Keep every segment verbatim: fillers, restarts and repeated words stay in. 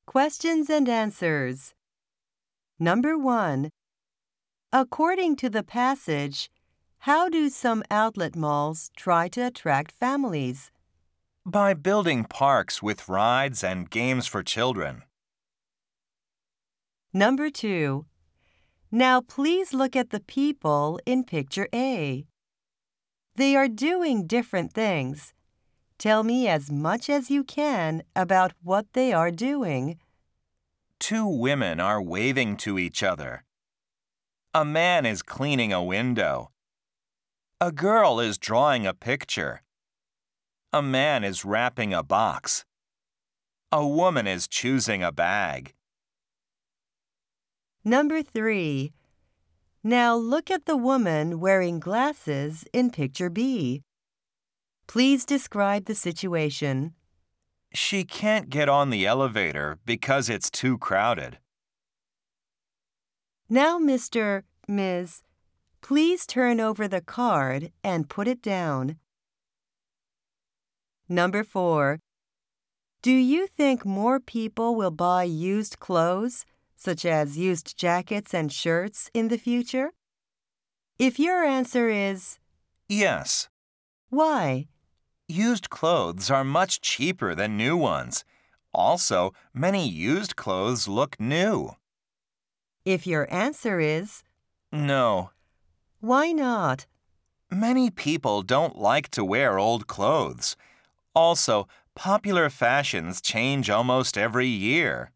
Questions and answers. Number one. According to the passage, how do some outlet malls try to attract families? By building parks with rides and games for children. Number two. Now please look at the people in picture A. They are doing different things. Tell me as much as you can about what they are doing. Two women are waving to each other. A man is cleaning a window. A girl is drawing a picture. A man is wrapping a box. A woman is choosing a bag. Number three. Now look at the woman wearing glasses in picture B. Please describe the situation. She can't get on the elevator because it's too crowded. Now, Mister Miz, please turn over the card and put it down. Number four. Do you think more people will buy used clothes, such as used jackets and shirts, in the future? If your answer is Yes. why? Used clothes are much cheaper than new ones. Also, many used clothes look new. If your answer is No. why not? Many people don't like to wear old clothes. Also, popular fashions change almost every year.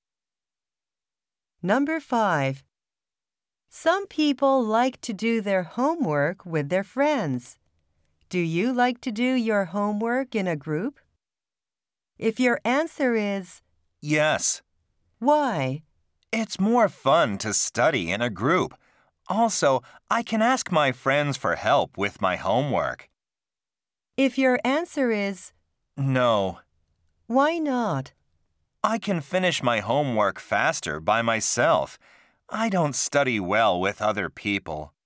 Number five. Some people like to do their homework with their friends. Do you like to do your homework in a group? If your answer is Yes. why? It's more fun to study in a group. Also, I can ask my friends for help with my homework. If your answer is No. why not? I can finish my homework faster by myself. I don't study well with other people.